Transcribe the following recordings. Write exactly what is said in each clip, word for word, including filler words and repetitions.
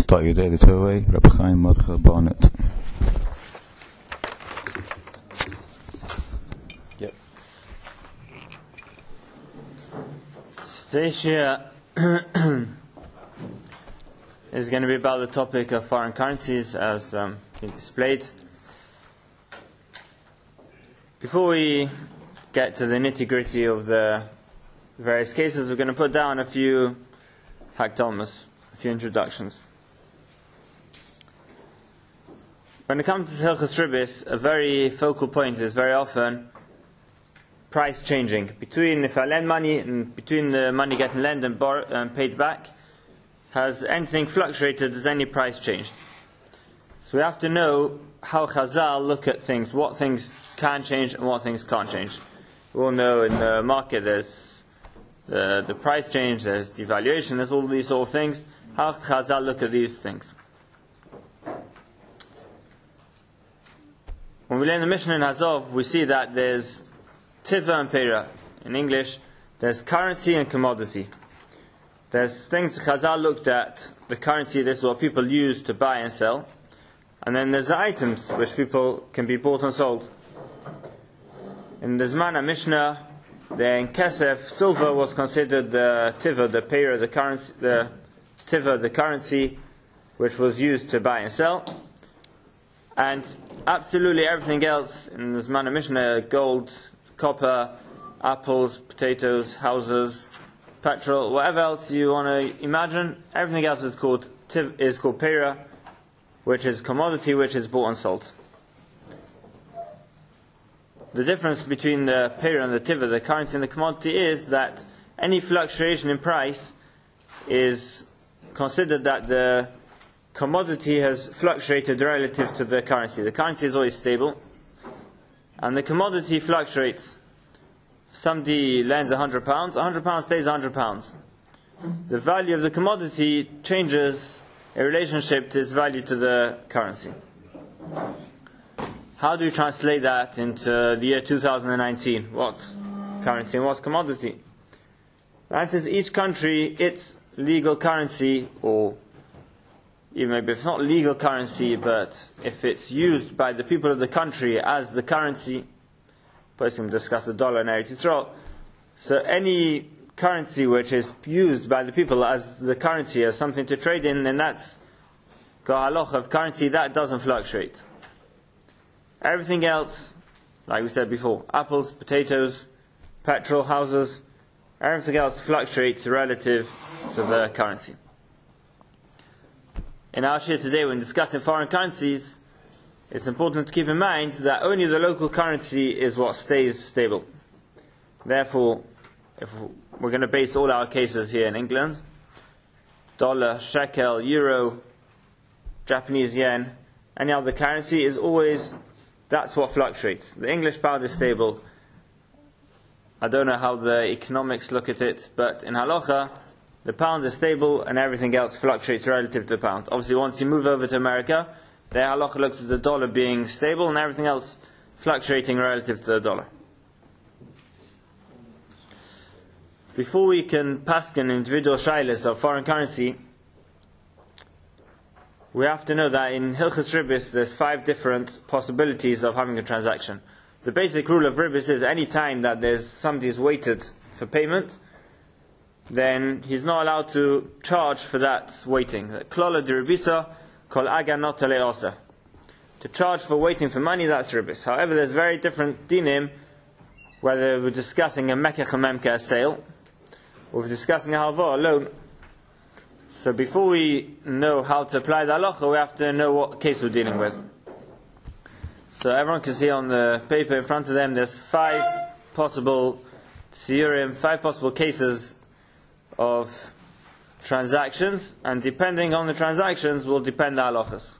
start your day the Torah, Rabbi Chaim Mordechai Barnett. Yep. Today's year is going to be about the topic of foreign currencies as um, being displayed. Before we get to the nitty-gritty of the various cases, we're going to put down a few hakdamas, a few introductions. When it comes to Hilchos Ribis, a very focal point is very often price changing. Between if I lend money and between the money getting lent and, bar, and paid back, has anything fluctuated, has any price changed? So we have to know how Chazal look at things, what things can change and what things can't change. We all know in the market there's the, the price change, there's devaluation, there's all these sort of things. How Chazal look at these things? When we learn the Mishnah in Hazov, we see that there's Tiva and Peira. In English, there's currency and commodity. There's things Chazal looked at, the currency, this is what people use to buy and sell. And then there's the items which people can be bought and sold. In the Zman Mishnah, the in Kesef, silver was considered the Tiva, the Peira, the currency, the Tiva, the currency which was used to buy and sell. And absolutely everything else in the Zman Mishnah, gold, copper, apples, potatoes, houses, petrol, whatever else you want to imagine, everything else is called tiv, is called Peira, which is commodity, which is bought and sold. The difference between the Peira and the Tiva, the currency and the commodity, is that any fluctuation in price is considered that the commodity has fluctuated relative to the currency. The currency is always stable, and the commodity fluctuates. If somebody lends one hundred pounds, one hundred pounds stays one hundred pounds. The value of the commodity changes in relationship to its value to the currency. How do you translate that into the year two thousand nineteen? What's currency and what's commodity? That is, each country, its legal currency, or even maybe if it's not legal currency, but if it's used by the people of the country as the currency, first we'll discuss the dollar and Eretz Yisrael. So any currency which is used by the people as the currency, as something to trade in, then that's halacha of currency, that doesn't fluctuate. Everything else, like we said before, apples, potatoes, petrol, houses, everything else fluctuates relative to the currency. In our share today, when discussing foreign currencies, it's important to keep in mind that only the local currency is what stays stable. Therefore, if we're going to base all our cases here in England, dollar, shekel, euro, Japanese yen, any other currency is always, that's what fluctuates. The English pound is stable. I don't know how the economics look at it, but in halacha, the pound is stable and everything else fluctuates relative to the pound. Obviously, once you move over to America, the halacha looks at the dollar being stable and everything else fluctuating relative to the dollar. Before we can paskin individual shaylas of foreign currency, we have to know that in Hilchos Ribis there's five different possibilities of having a transaction. The basic rule of Ribis is any time that there's somebody's waited for payment, then he's not allowed to charge for that waiting. Klola de Ribisa kol aga not leosa. To charge for waiting for money, that's Ribis. However, there's very different dinim, whether we're discussing a mekech or memkeh sale, or we're discussing a halva, a loan. So before we know how to apply the halacha, we have to know what case we're dealing with. So everyone can see on the paper in front of them, there's five possible tsiurim, five possible cases of transactions, and depending on the transactions will depend the halachas.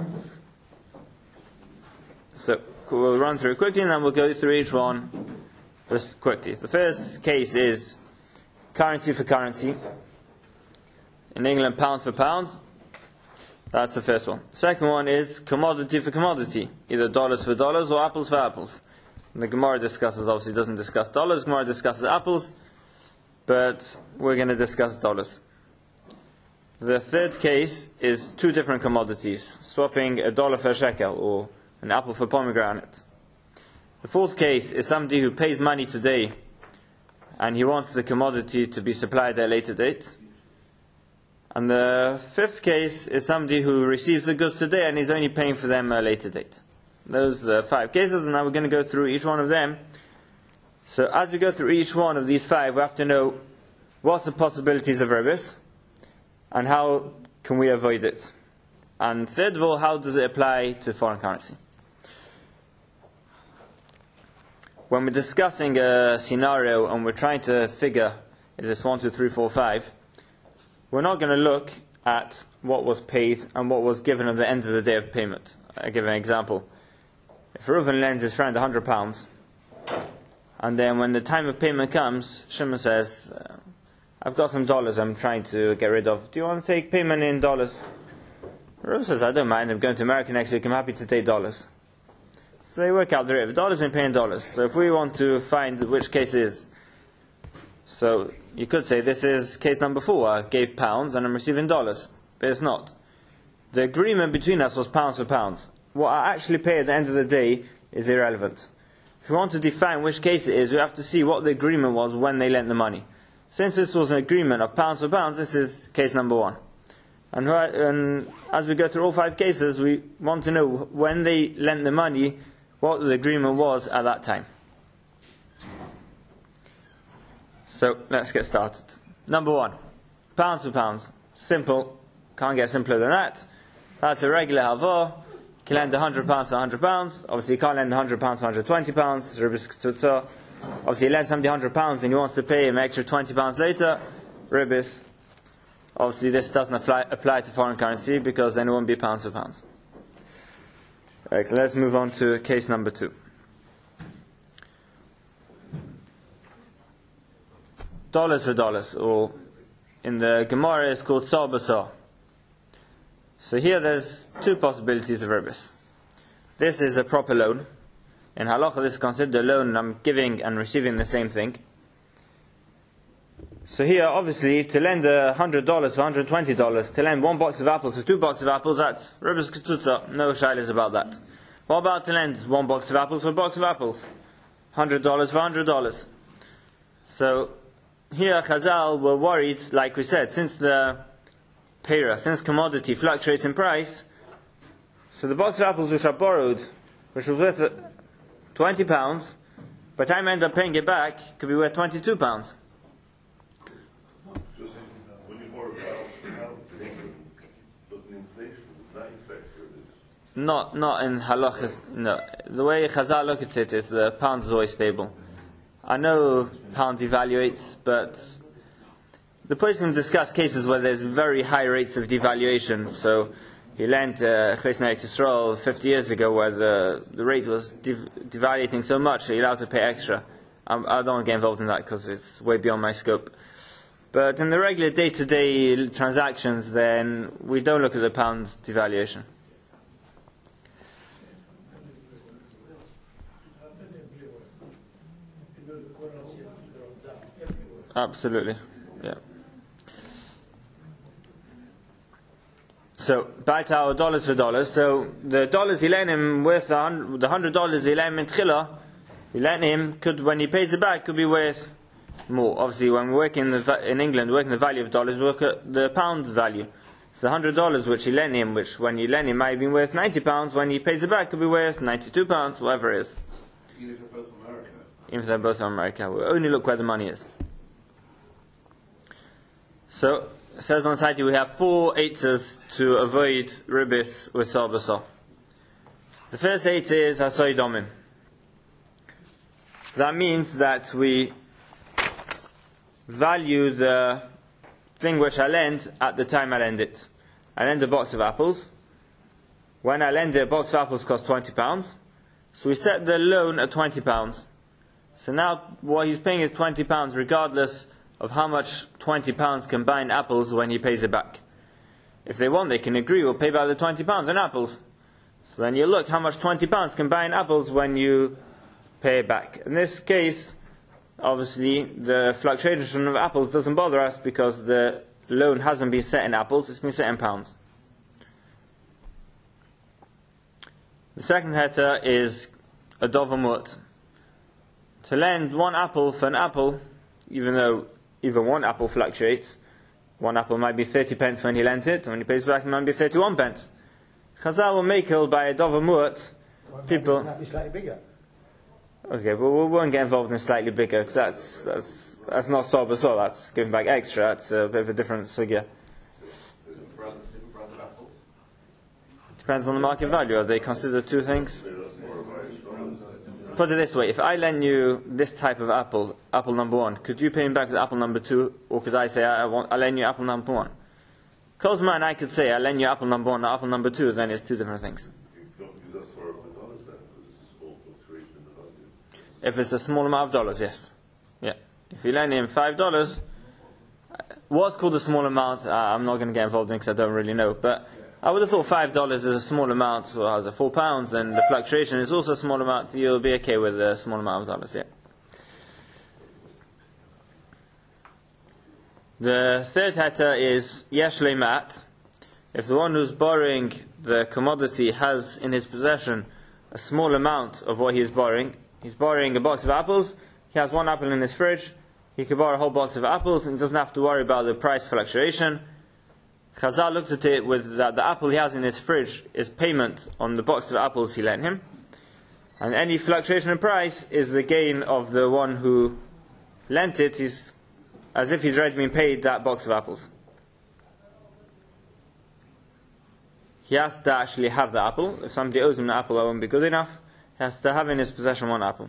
So we'll run through it quickly and then we'll go through each one just quickly. The first case is currency for currency. In England, pound for pound. That's the first one. The second one is commodity for commodity, either dollars for dollars or apples for apples. And the Gemara discusses, obviously doesn't discuss dollars, Gemara discusses apples, but we're going to discuss dollars. The third case is two different commodities, swapping a dollar for a shekel, or an apple for pomegranate. The fourth case is somebody who pays money today, and he wants the commodity to be supplied at a later date. And the fifth case is somebody who receives the goods today, and is only paying for them at a later date. Those are the five cases, and now we're going to go through each one of them. So as we go through each one of these five, we have to know what's the possibilities of ribis, and how can we avoid it. And third of all, how does it apply to foreign currency? When we're discussing a scenario and we're trying to figure, is this one, two, three, four, five, we're not going to look at what was paid and what was given at the end of the day of payment. I'll give an example. If Reuven lends his friend one hundred pounds, and then when the time of payment comes, Shimon says, uh, I've got some dollars I'm trying to get rid of. Do you want to take payment in dollars? Reuven says, I don't mind. I'm going to America next week. I'm happy to take dollars. So they work out the rate of dollars and paying dollars. So if we want to find which case it is, so you could say this is case number four. I gave pounds and I'm receiving dollars. But it's not. The agreement between us was pounds for pounds. What I actually pay at the end of the day is irrelevant. If we want to define which case it is, we have to see what the agreement was when they lent the money. Since this was an agreement of pounds for pounds, this is case number one. And, and as we go through all five cases, we want to know when they lent the money, what the agreement was at that time. So let's get started. Number one, pounds for pounds. Simple. Can't get simpler than that. That's a regular halvah. You can lend one hundred pounds to one hundred pounds. Obviously you can't lend one hundred pounds to one hundred twenty pounds. Obviously you lend somebody one hundred pounds and he wants to pay him extra twenty pounds later. Ribis. Obviously this doesn't apply, apply to foreign currency because then it won't be pounds for pounds. Right, so let's move on to case number two. Dollars for dollars, or in the Gemara it's called sar b'sar. So here there's two possibilities of ribis. This is a proper loan. In halacha this is considered a loan, and I'm giving and receiving the same thing. So here, obviously, to lend one hundred dollars for one hundred twenty dollars, to lend one box of apples for two boxes of apples, that's ribis ketutza. No shaylas about that. What about to lend one box of apples for a box of apples? one hundred dollars for one hundred dollars. So here, Chazal were worried, like we said, since the pera, since commodity fluctuates in price, so the box of apples which are borrowed, which was worth twenty pounds, by the time I end up paying it back, it could be worth twenty-two pounds. Not, not in halachas. No, the way Chazal look at it is the pound is always stable. I know pound devaluates, but the person discuss cases where there's very high rates of devaluation. So he lent uh, Chesed Yisrael fifty years ago, where the the rate was dev- devaluating so much, you're allowed to pay extra. I'm, I don't want to get involved in that because it's way beyond my scope. But in the regular day-to-day transactions, then we don't look at the pound's devaluation. Absolutely, yeah. So, back to our dollars for dollars. So, the dollars he lent him with, the hundred dollars he lent him in Tchila, he lent him, could, when he pays it back, could be worth more. Obviously, when we work in, the, in England, working the value of dollars, we look at the pound value. So, the hundred dollars which he lent him, which when you lent him might have been worth ninety pounds, when he pays it back, could be worth ninety-two pounds, whatever it is. Even if they're both America? Even if they're both from America. We only look where the money is. So, it says on the side we have four eitzes to avoid ribis with sar b'sar. The first eight is hasoi domin. That means that we value the thing which I lend at the time I lend it. I lend a box of apples. When I lend it, a box of apples costs twenty pounds. So we set the loan at twenty pounds. So now what he's paying is twenty pounds regardless of how much twenty pounds can buy in apples when he pays it back. If they want, they can agree, we'll pay back the twenty pounds in apples. So then you look how much twenty pounds can buy in apples when you pay it back. In this case, obviously, the fluctuation of apples doesn't bother us because the loan hasn't been set in apples, it's been set in pounds. The second heter is a dovamut. To lend one apple for an apple, even though even one apple fluctuates, one apple might be thirty pence when he lent it, and when he pays back it might be thirty-one pence. Chazal will make it by a dovamut. People. Might be slightly bigger. Okay, but we won't get involved in slightly bigger, because that's, that's, that's not sob as well, that's giving back extra, that's a bit of a different sugya. Depends on the market value. Are they considered two things? Put it this way, if I lend you this type of apple, apple number one, could you pay me back with apple number two, or could I say, I, I want, I lend you apple number one? Because mine, I could say, I lend you apple number one, not apple number two, then it's two different things. If it's a small amount of dollars, yes. Yeah. If you lend him five dollars, what's called a small amount, uh, I'm not going to get involved in because I don't really know. But I would have thought five dollars is a small amount, well, how's it, four pounds, and the fluctuation is also a small amount. You'll be okay with a small amount of dollars, yeah. The third heter is yesh leimat. If the one who's borrowing the commodity has in his possession a small amount of what he is borrowing, he's borrowing a box of apples, he has one apple in his fridge, he could borrow a whole box of apples and he doesn't have to worry about the price fluctuation. Chazal looked at it with that the apple he has in his fridge is payment on the box of apples he lent him, and any fluctuation in price is the gain of the one who lent it, he's, as if he's already been paid that box of apples. He has to actually have the apple. If somebody owes him the apple, that won't be good enough. He has to have in his possession one apple.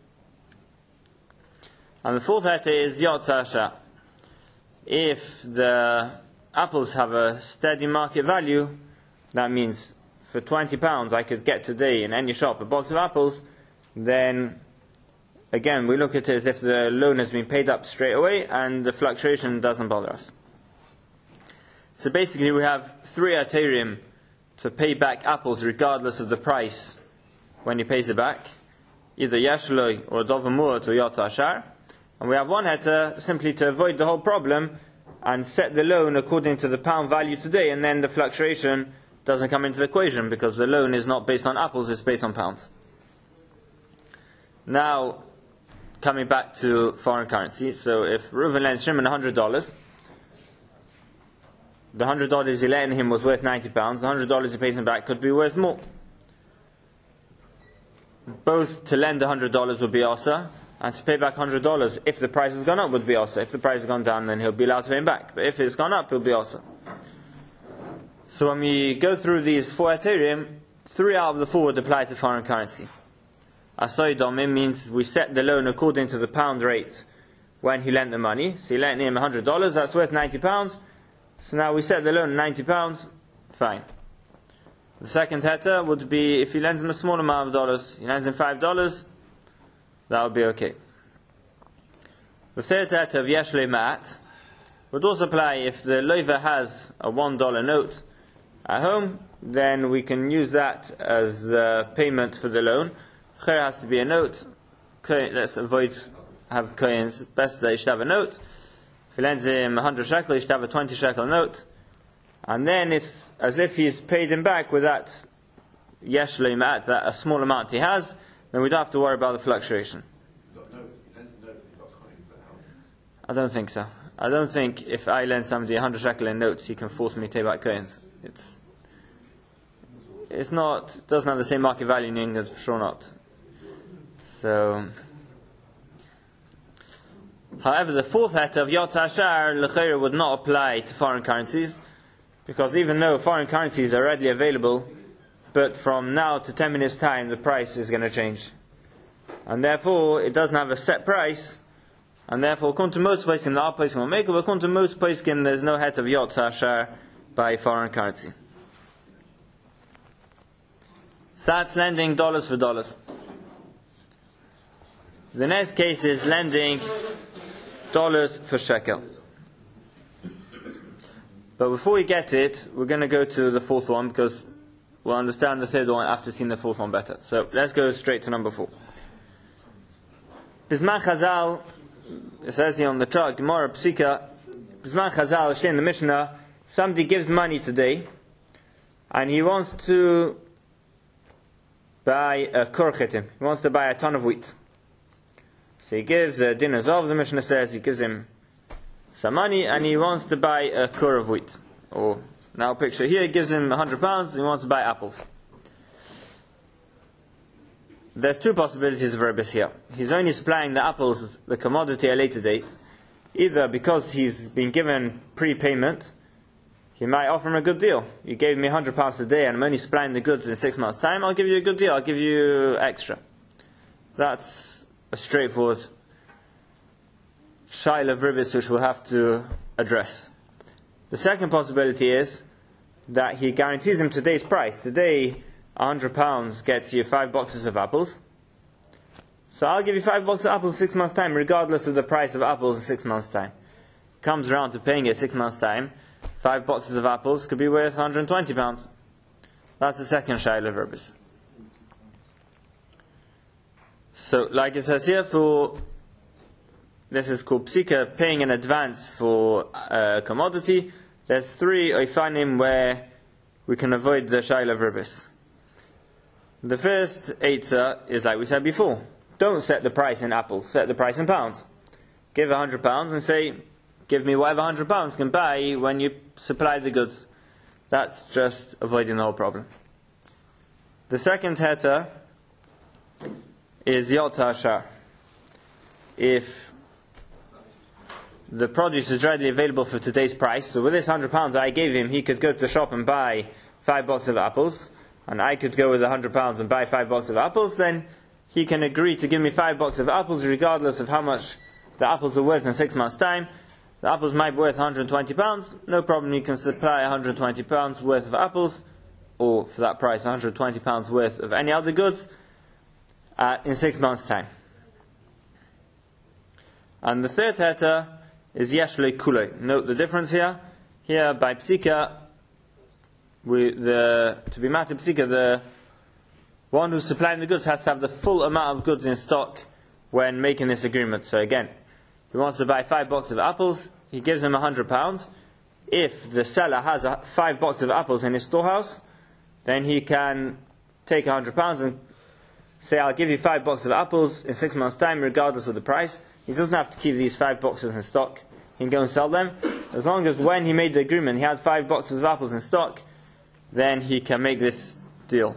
And the fourth heter is yotza asher. If the apples have a steady market value, that means for twenty pounds I could get today in any shop a box of apples, then again we look at it as if the loan has been paid up straight away and the fluctuation doesn't bother us. So basically we have three aterim to pay back apples regardless of the price when he pays it back, either yashloi or dovamut or yotza asher. And we have one heter simply to avoid the whole problem and set the loan according to the pound value today, and then the fluctuation doesn't come into the equation because the loan is not based on apples, it's based on pounds. Now, coming back to foreign currency, so if Reuven lends Shimon one hundred dollars, the one hundred dollars he lent him was worth ninety pounds, the one hundred dollars he pays him back could be worth more. Both to lend one hundred dollars would be asa, and to pay back one hundred dollars if the price has gone up would be asa. If the price has gone down, then he'll be allowed to pay him back. But if it's gone up, he'll be asa. So when we go through these four heterim, three out of the four would apply to foreign currency. Asoi domim means we set the loan according to the pound rate when he lent the money. So he lent him one hundred dollars, that's worth ninety pounds. So now we set the loan at ninety pounds, fine. The second heter would be if he lends him a small amount of dollars, he lends him five dollars, that would be okay. The third heter of yesh leimat would also apply if the loiva has a one dollar note at home, then we can use that as the payment for the loan. There has to be a note. Let's avoid have coins. Best that he should have a note. If he lends him one hundred shekel, he should have a twenty shekel note. And then it's as if he's paid him back with that yesh leimat, that a small amount he has, then we don't have to worry about the fluctuation. I don't think so. I don't think if I lend somebody one hundred shekel in notes, he can force me to take back coins. It's it's not, it doesn't have the same market value in England, for sure not. So, however, the fourth heter of yotza asher l'chayr would not apply to foreign currencies, because even though foreign currencies are readily available, but from now to ten minutes time the price is going to change, and therefore it doesn't have a set price, and therefore according to most poskim the poskim will make it, but according to most poskim there's no heter of yotza asher by foreign currency. That's lending dollars for dollars. The next case is lending dollars for shekel. But before we get it, we're going to go to the fourth one because we'll understand the third one after seeing the fourth one better. So let's go straight to number four. Bisman Chazal, it says here on the chart, Gemara Psika, B'zman Chazal, in the Mishnah, somebody gives money today, and he wants to buy a kur chitim. He wants to buy a ton of wheat. So he gives a din azov, the Mishnah says, he gives him some money, and he wants to buy a kur of wheat. Or, now picture here, he gives him a hundred pounds, and he wants to buy apples. There's two possibilities of Rebbe here. He's only supplying the apples, the commodity, at a later date. Either because he's been given prepayment, he might offer him a good deal. You gave me one hundred pounds a day and I'm only supplying the goods in six months' time, I'll give you a good deal, I'll give you extra. That's a straightforward shaila of ribis which we'll have to address. The second possibility is that he guarantees him today's price. Today, one hundred pounds gets you five boxes of apples. So I'll give you five boxes of apples in six months' time, regardless of the price of apples in six months' time. Comes around to paying it six months' time. Five boxes of apples could be worth one hundred twenty pounds. That's the second shaila of ribis. So, like it says here, for this is called psika, paying in advance for a commodity. There's three oifanim where we can avoid the shaila of ribis. The first eitzah is like we said before. Don't set the price in apples, set the price in pounds. Give a hundred pounds and say, give me whatever hundred pounds can buy when you supply the goods. That's just avoiding the whole problem. The second heta is yotza ashar. If the produce is readily available for today's price, so with this hundred pounds I gave him, he could go to the shop and buy five boxes of apples, and I could go with a hundred pounds and buy five boxes of apples, then he can agree to give me five boxes of apples regardless of how much the apples are worth in six months' time. The apples might be worth one hundred twenty pounds, no problem, you can supply one hundred twenty pounds worth of apples, or for that price one hundred twenty pounds worth of any other goods, uh, in six months' time. And the third heta is yeshle kulei. Note the difference here. Here by psika, we, the, to be mati psika, the one who's supplying the goods has to have the full amount of goods in stock when making this agreement. So again, he wants to buy five boxes of apples, he gives him a hundred pounds. If the seller has a, five boxes of apples in his storehouse, then he can take a hundred pounds and say, I'll give you five boxes of apples in six months' time, regardless of the price. He doesn't have to keep these five boxes in stock. He can go and sell them. As long as when he made the agreement, he had five boxes of apples in stock, then he can make this deal.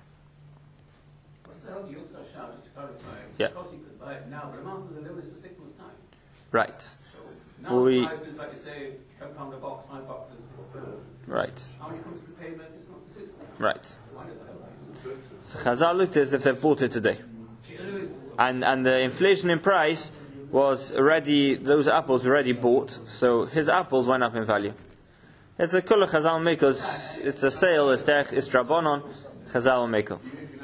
What's the hell Yotza Ashar, just to clarify? Yeah. Because he could buy it now, but the master of the is for six months' time. Right. So now we, the price is, like you say, ten pounds a box, five boxes. Right. How many comes to payment? It's not for six months. Right. Why did that happen? So Chazal looked as if they've bought it today. And and the inflation in price was already, those apples were already bought, so his apples went up in value. It's a kula Chazal Mekel, it's a sale, it's derech, it's drabonon, Chazal Mekel.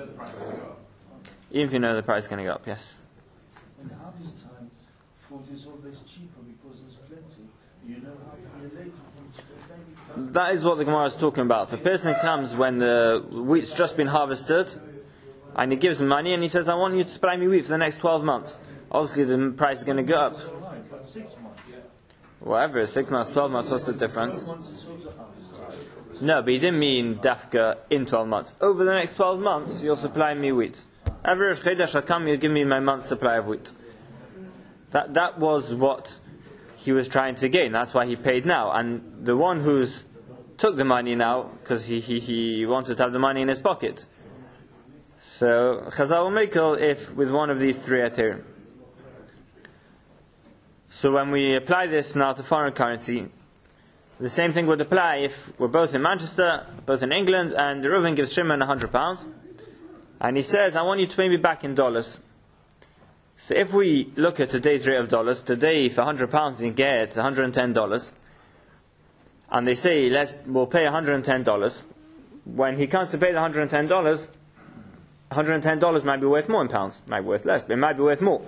Even if you know the price is going to go up, yes. In harvest time, food is always cheaper because there's plenty. You know, half a year later, maybe That is what the Gemara is talking about. A person comes when the wheat's just been harvested, and he gives him money, and he says, I want you to supply me wheat for the next twelve months. Obviously the price is going to go up. but six months. Whatever, six months, twelve months, what's the difference? Once it's also harvest time. No, but he didn't mean dafka in twelve months. Over the next twelve months, you'll supply me wheat. Every Rosh Chodesh shall come, you'll give me my month's supply of wheat. That that was what he was trying to gain. That's why he paid now. And the one who's took the money now, because he, he, he wanted to have the money in his pocket. So, Chazal will Mekel if with one of these three heterim. So when we apply this now to foreign currency, the same thing would apply if we're both in Manchester, both in England, and Reuven gives Shimon a hundred pounds, and he says, I want you to pay me back in dollars. So if we look at today's rate of dollars, today for a hundred pounds you get one hundred ten dollars, and they say, let's, we'll pay one hundred ten dollars. When he comes to pay the one hundred ten dollars, one hundred ten dollars might be worth more in pounds, might be worth less, but it might be worth more.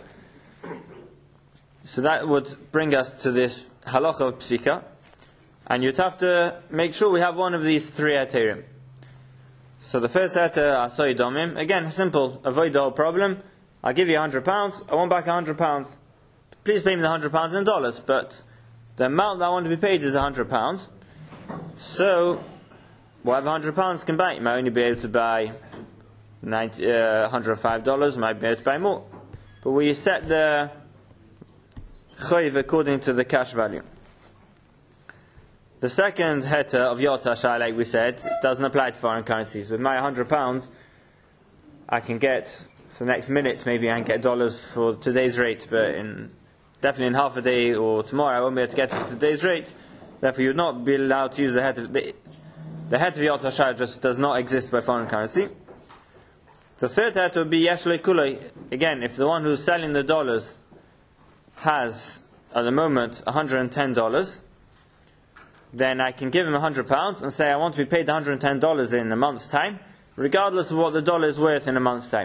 So that would bring us to this halacha of psika, and you'd have to make sure we have one of these three heterim. So the first heter, asoi domim, again, simple, avoid the whole problem. I'll give you one hundred pounds, I want back one hundred pounds. Please pay me the one hundred pounds in dollars, but The amount that I want to be paid is one hundred pounds. So, whatever one hundred pounds can buy, you might only be able to buy ninety, uh, one hundred five dollars, might be able to buy more. But we set the chayiv according to the cash value. The second heter of Yotza Shai, like we said, doesn't apply to foreign currencies. With my one hundred pounds, I can get, for the next minute, maybe I can get dollars for today's rate, but in definitely in half a day or tomorrow, I won't be able to get it for today's rate. Therefore, you would not be allowed to use the heter. The, the heter of Yotza Shai just does not exist by foreign currency. The third heter would be Yesh Kulei. Again, if the one who's selling the dollars has, at the moment, one hundred ten dollars, then I can give him one hundred pounds and say I want to be paid one hundred ten dollars in a month's time, regardless of what the dollar is worth in a month's time.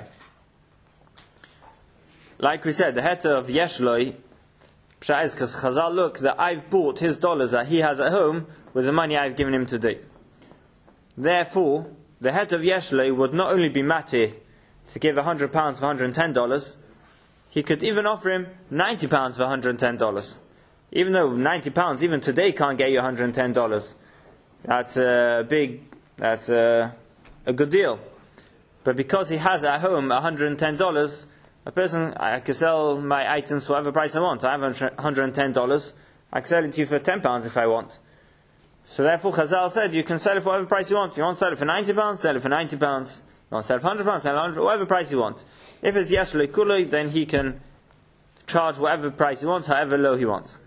Like we said, the heter of Yeshloi, Psha is because Chazal look that I've bought his dollars that he has at home with the money I've given him today. Therefore, the heter of Yeshloi would not only be mati to give one hundred pounds for one hundred ten dollars, he could even offer him ninety pounds for one hundred ten dollars. Even though ninety pounds, even today, can't get you one hundred ten dollars. That's a big, that's a, a good deal. But because he has at home one hundred ten dollars, a person, I can sell my items for whatever price I want. I have one hundred ten dollars, I can sell it to you for ten pounds if I want. So therefore Chazal said, you can sell it for whatever price you want. If you want to sell it for ninety pounds, sell it for ninety pounds. If you want to sell it for one hundred pounds, sell it for whatever price you want. If it's Yesh Kulei, then he can charge whatever price he wants, however low he wants.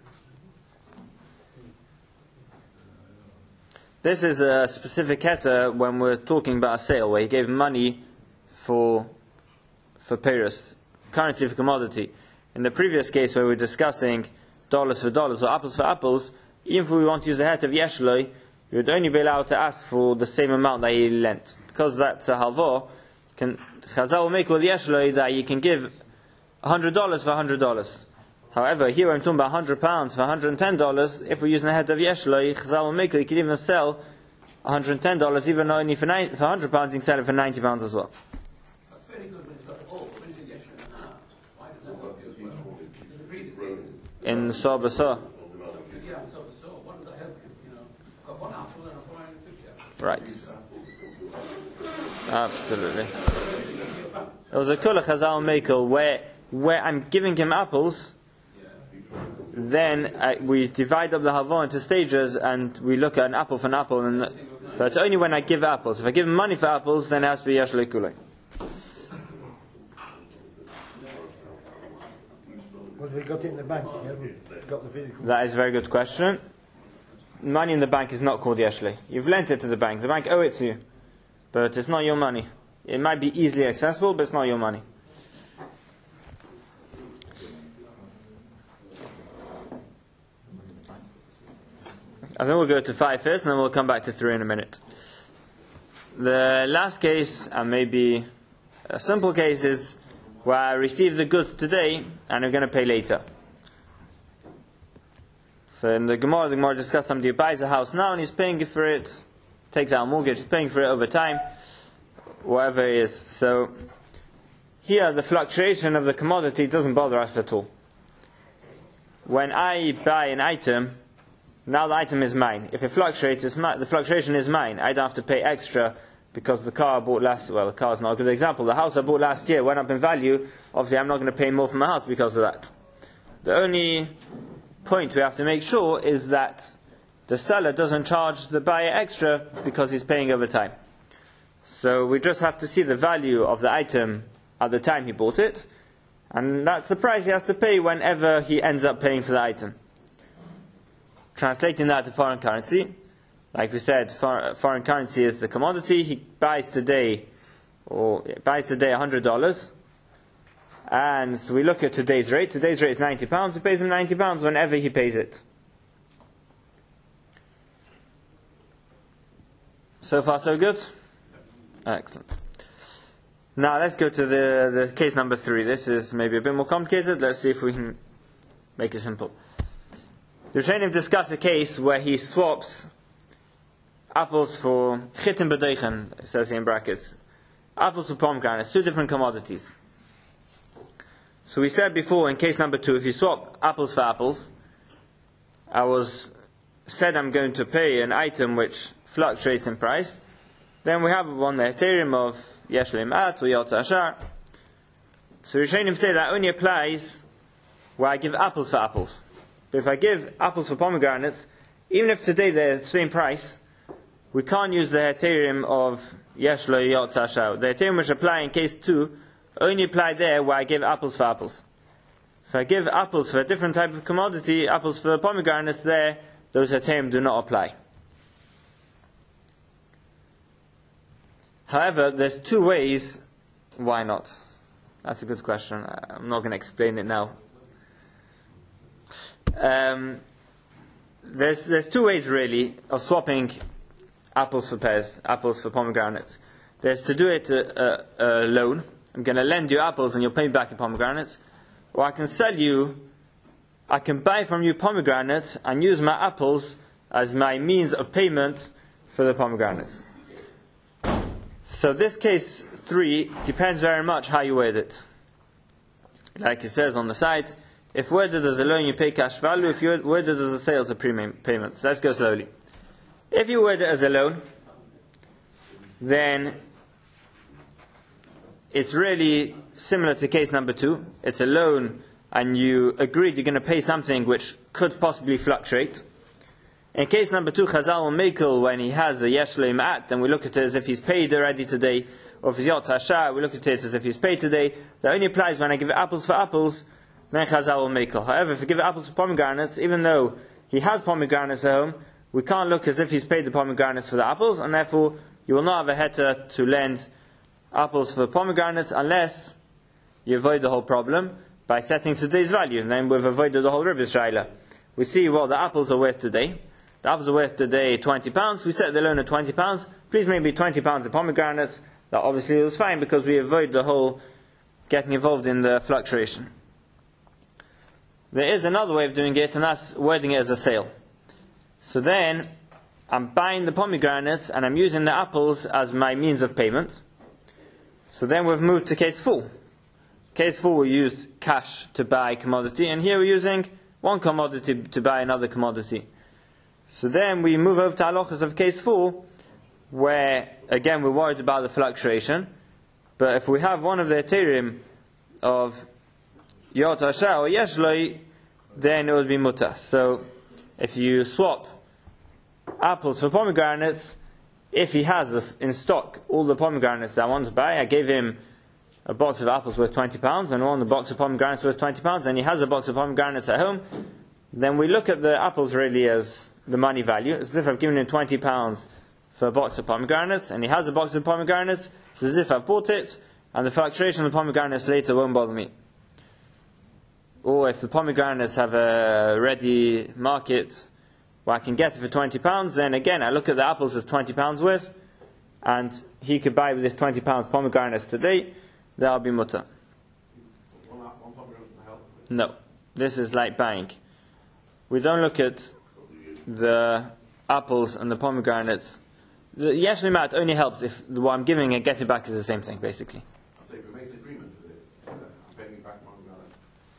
This is a specific heter when we're talking about a sale, where he gave money for for Paris, currency for commodity. In the previous case where we were discussing dollars for dollars or apples for apples, even if we want to use the heter of Yeshloi, you would only be allowed to ask for the same amount that he lent. Because that's a halvor, Chazal will make with Yeshloi that you can give one hundred dollars for one hundred dollars. However, here I'm talking about one hundred pounds for one hundred ten dollars. If we're using the heter of Yeshloi, Chazal will make it, you can even sell one hundred ten dollars, even only for, nine, for one hundred pounds, you can sell it for ninety pounds as well. That's very good when it's got all. When it's in Yeshloi now, why does that work as well? In the previous cases. In Soba So. Yeah, so, so, what does that help you? You know, I've got one apple and a foreign picture. Right. Absolutely. There was a Kula Chazal Mekel where, where I'm giving him apples, then uh, we divide up the halvor into stages and we look at an apple for an apple. And, but only when I give apples. If I give him money for apples, then it has to be Yesh Kulei. What have we got in the bank? Yeah, we've got the physical. That is a very good question. Money in the bank is not called Yeshlei. You've lent it to the bank. The bank owe it to you. But it's not your money. It might be easily accessible, but it's not your money. I think we'll go to five first, and then we'll come back to three in a minute. The last case, and maybe a simple case, is where I receive the goods today, and I'm going to pay later. So in the Gemara, the Gemara discussed somebody who buys a house now, and he's paying for it, takes out a mortgage, he's paying for it over time, whatever it is. So here, the fluctuation of the commodity doesn't bother us at all. When I buy an item, now the item is mine. If it fluctuates, it's my, the fluctuation is mine. I don't have to pay extra because the car I bought last, well, the car is not a good example. The house I bought last year went up in value. Obviously, I'm not going to pay more for my house because of that. The only point we have to make sure is that the seller doesn't charge the buyer extra because he's paying over time. So we just have to see the value of the item at the time he bought it, and that's the price he has to pay whenever he ends up paying for the item. Translating that to foreign currency, like we said, for, foreign currency is the commodity. He buys today, or buys today one hundred dollars, and so we look at today's rate. Today's rate is ninety pounds. He pays him ninety pounds whenever he pays it. So far, so good? Excellent. Now let's go to the, the case number three. This is maybe a bit more complicated. Let's see if we can make it simple. The Rishonim discuss a case where he swaps apples for chitin b'deichen, it says here in brackets, apples for pomegranates, two different commodities. So we said before in case number two, if you swap apples for apples, I was said I'm going to pay an item which fluctuates in price, then we have one the heterim of yesh le'mat or yot ashar. So Rishonim say that only applies where I give apples for apples. But if I give apples for pomegranates, even if today they're the same price, we can't use the heterim of yesh lo yot ashar. The heterim which apply in case two only apply there where I give apples for apples. If I give apples for a different type of commodity, apples for pomegranates, there those heterim do not apply. However, there's two ways why not. That's a good question. I'm not going to explain it now. Um, there's there's two ways really of swapping apples for pears, apples for pomegranates. There's to do it a, a, a loan. I'm going to lend you apples and you'll pay me back your pomegranates. Or I can sell you, I can buy from you pomegranates and use my apples as my means of payment for the pomegranates. So this case three depends very much how you word it. Like it says on the side, if worded as a loan you pay cash value, if you worded as a sale it's a prepayment. So let's go slowly. If you word it as a loan, then it's really similar to case number two. It's a loan and you agreed you're going to pay something which could possibly fluctuate. In case number two, Chazal will mekel when he has a yesh le'mat, then we look at it as if he's paid already today. Or if he's yot hashar, we look at it as if he's paid today. That only applies when I give apples for apples, then Chazal will mekel. However, if I give apples for pomegranates, even though he has pomegranates at home, we can't look as if he's paid the pomegranates for the apples, and therefore you will not have a heter to lend apples for pomegranates unless you avoid the whole problem by setting today's value. And then we've avoided the whole ribbis shaila. We see what the apples are worth today. The apples are worth today twenty pounds. We set the loan at twenty pounds. Please maybe twenty pounds of pomegranates. That obviously was fine because we avoid the whole getting involved in the fluctuation. There is another way of doing it, and that's wording it as a sale. So then, I'm buying the pomegranates and I'm using the apples as my means of payment. So then we've moved to case four. Case four, we used cash to buy commodity, and here we're using one commodity to buy another commodity. So then we move over to halachas of case four, where again we're worried about the fluctuation. But if we have one of the heterim of yot hashar or yesh lo, then it would be mutar. So if you swap apples for pomegranates, if he has in stock all the pomegranates that I want to buy, I gave him a box of apples worth twenty pounds and one box of pomegranates worth twenty pounds, and he has a box of pomegranates at home, then we look at the apples really as the money value. It's as if I've given him twenty pounds for a box of pomegranates, and he has a box of pomegranates. It's as if I've bought it, and the fluctuation of the pomegranates later won't bother me. Or if the pomegranates have a ready market where I can get it for twenty pounds, then again I look at the apples as twenty pounds worth, and he could buy with this twenty pounds pomegranates today, that'll be mutter. No, this is like buying. We don't look at the apples and the pomegranates. The yesh le'mat only helps if what I'm giving and getting back is the same thing, basically. So if we make an agreement with it, I'm paying back pomegranates.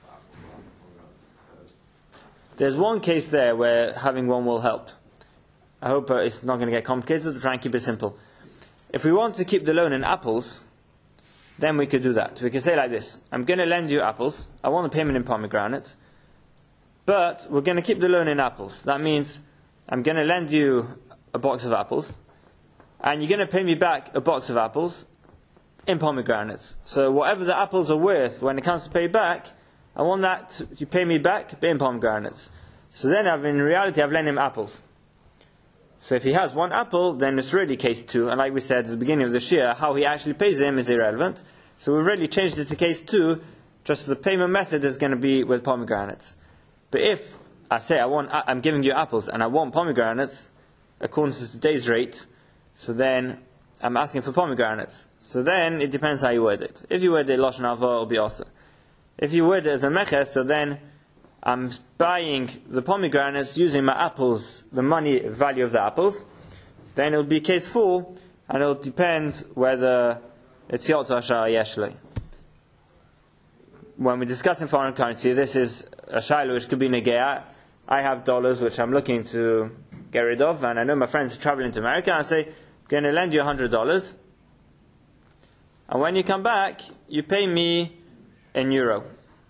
There's one case there where having one will help. I hope uh, it's not going to get complicated. We'll try and keep it simple. If we want to keep the loan in apples, then we could do that. We can say like this: I'm going to lend you apples. I want the payment in pomegranates. But we're going to keep the loan in apples. That means I'm going to lend you a box of apples, and you're going to pay me back a box of apples in pomegranates. So whatever the apples are worth when it comes to pay back, I want that to, you pay me back in pomegranates. So then I've, in reality, I've lent him apples. So if he has one apple, then it's really case two. And like we said at the beginning of the shir, how he actually pays him is irrelevant. So we've really changed it to case two, just the payment method is going to be with pomegranates. But if I say I want, I'm giving you apples and I want pomegranates, according to today's rate, so then I'm asking for pomegranates. So then it depends how you word it. If you word it lashon hava, it'll be also. If you word it as a meches, so then I'm buying the pomegranates using my apples, the money value of the apples, then it'll be case four, and it'll depend whether it's yot hashar or yesh lo. When we discuss in foreign currency, this is a shaila which could be negea. I have dollars which I'm looking to get rid of, and I know my friends are traveling to America, and I say, I'm going to lend you one hundred dollars. And when you come back, you pay me in euro.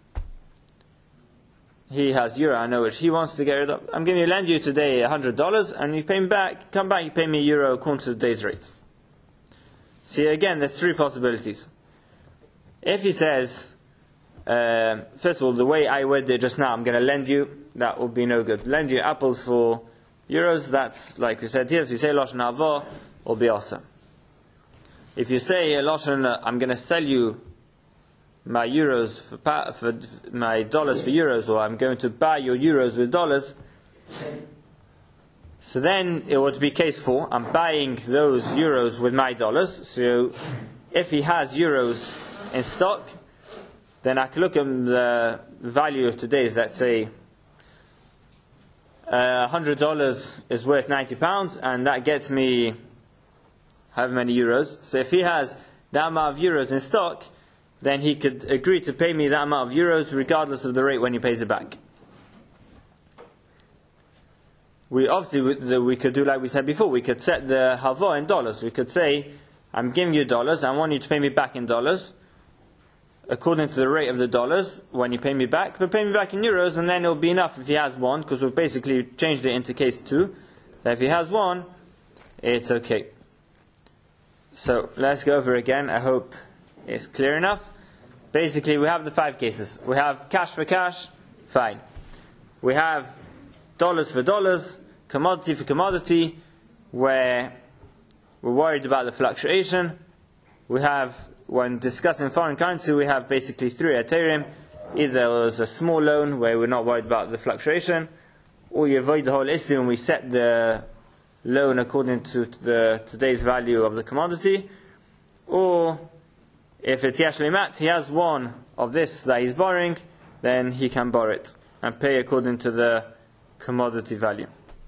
He has euro, I know, which he wants to get rid of. I'm going to lend you today one hundred dollars, and you pay me back, come back, you pay me euro according to today's rate. See, again, there's three possibilities. If he says, uh, first of all, the way I worded it just now, I'm going to lend you, that would be no good. Lend you apples for euros, that's like we said here. If you say Lashon Hava, will be awesome. If you say Lashon, I'm going to sell you my euros for, pa- for my dollars for euros, or I'm going to buy your euros with dollars, so then it would be case four. I'm buying those euros with my dollars. So if he has euros in stock, then I can look at the value of today's, let's say uh, one hundred dollars is worth ninety pounds, and that gets me however many euros. So if he has that amount of euros in stock, then he could agree to pay me that amount of euros regardless of the rate when he pays it back. We obviously we, we could do like we said before. We could set the halva in dollars. We could say, I'm giving you dollars, I want you to pay me back in dollars according to the rate of the dollars when you pay me back, but pay me back in euros, and then it'll be enough if he has one, because we've basically changed it into case two. That if he has one, it's okay. So let's go over again. I hope it's clear enough. Basically, we have the five cases. We have cash for cash, fine. We have dollars for dollars, commodity for commodity, where we're worried about the fluctuation. We have, when discussing foreign currency, we have basically three heterim. Either it was a small loan where we're not worried about the fluctuation, or you avoid the whole issue and we set the loan according to the today's value of the commodity. Or if it's Yesh Lemat, he has one of this that he's borrowing, then he can borrow it and pay according to the commodity value.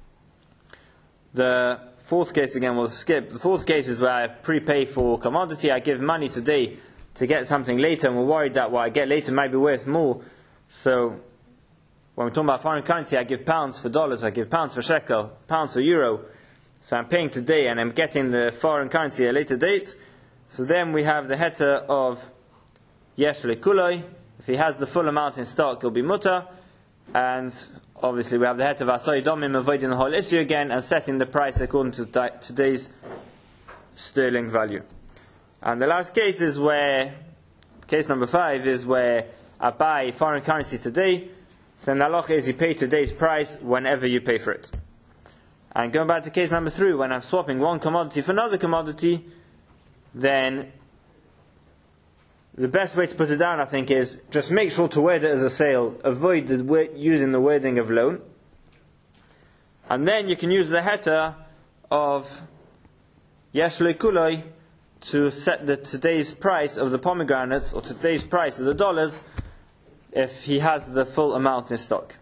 The fourth case, again, we'll skip. The fourth case is where I prepay for commodity. I give money today to get something later, and we're worried that what I get later might be worth more. So when we're talking about foreign currency, I give pounds for dollars, I give pounds for shekel, pounds for euro. So I'm paying today and I'm getting the foreign currency at a later date. So then we have the heter of yesh lekuloi. If he has the full amount in stock, it'll be mutter. And obviously we have the heter of asoi domim, avoiding the whole issue again and setting the price according to today's sterling value. And the last case is where, case number five, is where I buy foreign currency today. Then the halacha is you pay today's price whenever you pay for it. And going back to case number three, when I'm swapping one commodity for another commodity, then the best way to put it down, I think, is just make sure to word it as a sale. Avoid the, using the wording of loan. And then you can use the heter of yesh lekuloi to set the today's price of the pomegranates or today's price of the dollars if he has the full amount in stock.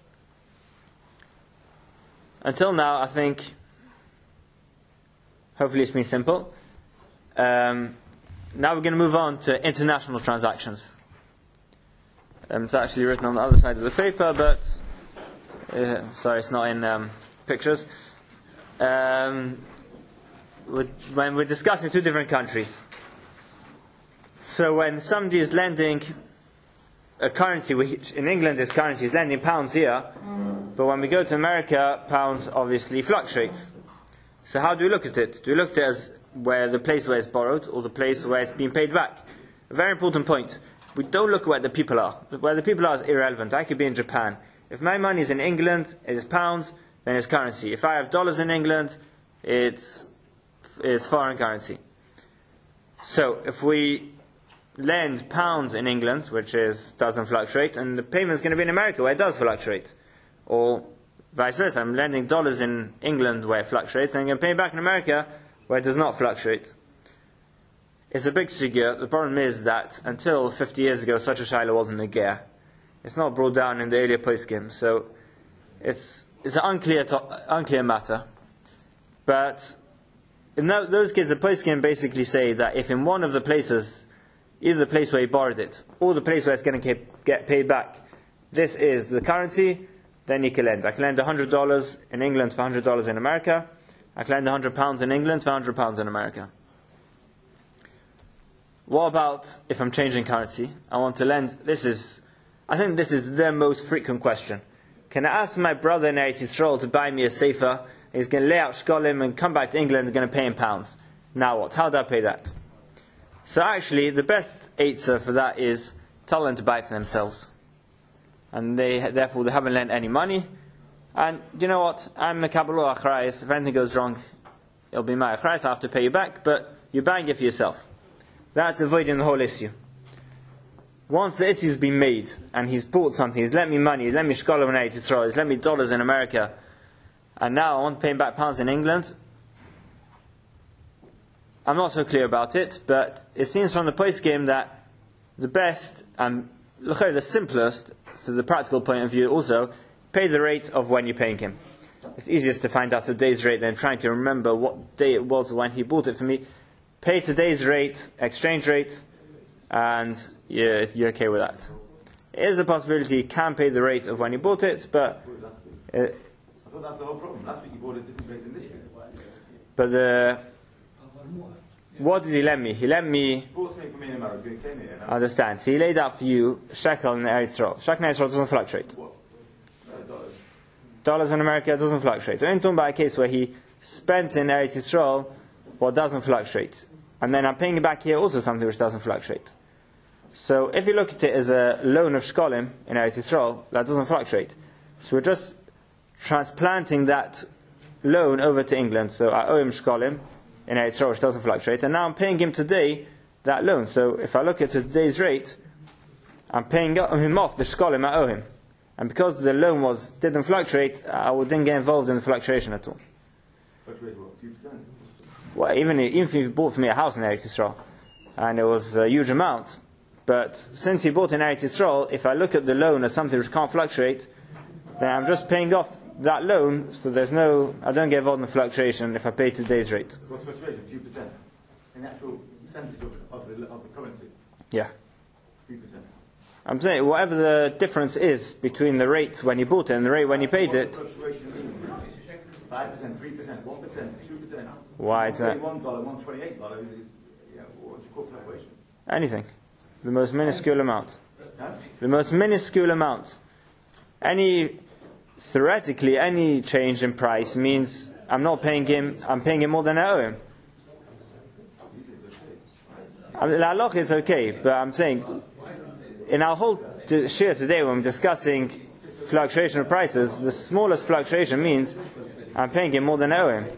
Until now, I think, hopefully it's been simple. Um, now we're going to move on to international transactions. Um, it's actually written on the other side of the paper, but uh, sorry, it's not in um, pictures. Um, we're, when we're discussing two different countries. So when somebody is lending a currency, which in England is currency, is lending pounds here, but when we go to America, pounds obviously fluctuates. So how do we look at it? Do we look at it as where the place where it's borrowed or the place where it's being paid back? A very important point. We don't look at where the people are. Where the people are is irrelevant. I could be in Japan. If my money is in England, it is pounds, then it's currency. If I have dollars in England, it's, it's foreign currency. So if we lend pounds in England, which is doesn't fluctuate, and the payment is going to be in America where it does fluctuate, or vice versa, I'm lending dollars in England where it fluctuates, and I'm going to pay back in America where it does not fluctuate. It's a big sugya. The problem is that until fifty years ago, such a shaila wasn't a ger. It's not brought down in the earlier poskim, so it's it's an unclear to, unclear matter. But in those cases, the poskim basically say that if in one of the places, either the place where he borrowed it or the place where it's going to get paid back, this is the currency, then you can lend. I can lend one hundred dollars in England for one hundred dollars in America. I can lend one hundred pounds in England for one hundred pounds in America. What about if I'm changing currency? I want to lend, this is, I think this is the most frequent question. Can I ask my brother in Eretz Yisrael to buy me a sefer? He's going to lay out shkolim and come back to England and going to pay in pounds. Now what? How do I pay that? So actually, the best eitzah for that is tell them to buy it for themselves. And they therefore they haven't lent any money. And you know what? I'm a Kabbalah Achrayis. If anything goes wrong, it'll be my Achrayis. I have to pay you back. But you're buying it for yourself. That's avoiding the whole issue. Once the issue's been made, and he's bought something, he's lent me money, he's lent me shkolim in Eretz Yisrael, he's lent me dollars in America, and now I want to pay him back pounds in England, I'm not so clear about it, but it seems from the poskim that the best, and the simplest, for the practical point of view also, pay the rate of when you're paying him. It's easiest to find out today's rate than trying to remember what day it was when he bought it for me. Pay today's rate, exchange rate, and you're, you're okay with that. It is a possibility you can pay the rate of when you bought it, but uh, I thought that's the whole problem. Last week you bought a different place than this week. but the what did he lend me? He lent me. He bought something for me in America. He came here. I understand. So he laid out for you shekel in Eretz Yisrael. Shekel in Eretz Yisrael doesn't fluctuate. What? Uh, dollars. Dollars in America doesn't fluctuate. We're only talking about a case where he spent in Eretz Yisrael what doesn't fluctuate, and then I'm paying it back here also something which doesn't fluctuate. So if you look at it as a loan of shkolim in Eretz Yisrael, that doesn't fluctuate. So we're just transplanting that loan over to England. So I owe him shkolim in Eretz Yisrael, which doesn't fluctuate, and now I'm paying him today that loan. So if I look at today's rate, I'm paying him off the shkolim I owe him. And because the loan was didn't fluctuate, I didn't get involved in the fluctuation at all. Fluctuated what? A few percent? Well, even, even if he bought for me a house in Eretz Yisrael, and it was a huge amount, but since he bought in Eretz Yisrael, if I look at the loan as something which can't fluctuate, then I'm just paying off that loan, so there's no, I don't get involved in the fluctuation if I pay today's rate. So what's fluctuation? A few percent? In the actual percentage of, of, the, of the currency? Yeah. A few percent. I'm saying, whatever the difference is between the rate when you bought it and the rate when you paid it, Fluctuation means five percent, three percent, one percent, two percent. why is that? one dollar, one twenty-eight dollars is, yeah, what do you call fluctuation? Anything. The most minuscule amount. Huh? The most minuscule amount. Any, theoretically, any change in price means I'm not paying him, I'm paying him more than I owe him. I mean, la halach is okay, but I'm saying, in our whole t- share today when we're discussing fluctuation of prices, the smallest fluctuation means I'm paying him more than I owe him.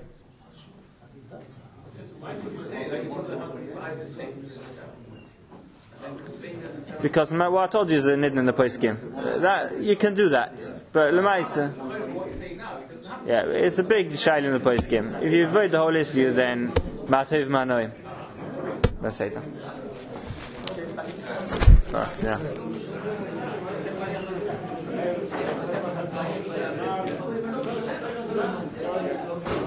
Because my, what I told you is a nidin in the poskim. Uh, that you can do that, but lemaisa, yeah, it's a big shail in the poskim. If you avoid the whole issue, then matov manoim. Let's say that. Oh, yeah.